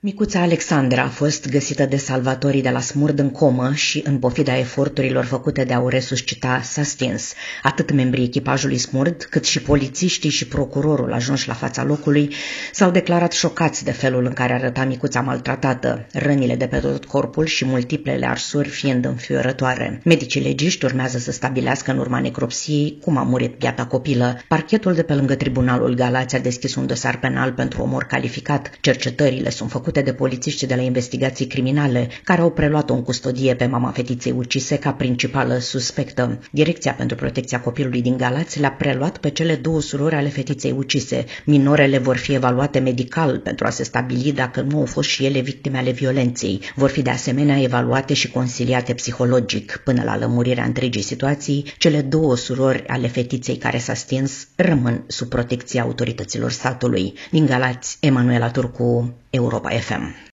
Micuța Alexandra a fost găsită de salvatorii de la Smurd în comă și, în pofida eforturilor făcute de a o resuscita, s-a stins. Atât membrii echipajului Smurd, cât și polițiștii și procurorul ajunși la fața locului s-au declarat șocați de felul în care arăta micuța maltratată, rănile de pe tot corpul și multiplele arsuri fiind înfiorătoare. Medicii legiști urmează să stabilească în urma necropsiei cum a murit biata copilă. Parchetul de pe lângă Tribunalul Galați a deschis un dosar penal pentru omor calificat. Cercetările sunt făcute de polițiști de la investigații criminale, care au preluat-o în custodie pe mama fetiței ucise ca principală suspectă. Direcția pentru Protecția Copilului din Galați le-a preluat pe cele două surori ale fetiței ucise. Minorele vor fi evaluate medical pentru a se stabili dacă nu au fost și ele victime ale violenței. Vor fi de asemenea evaluate și consiliate psihologic. Până la lămurirea întregii situații, cele două surori ale fetiței care s-a stins rămân sub protecția autorităților statului. Din Galați, Emanuela Turcu, Europa FM.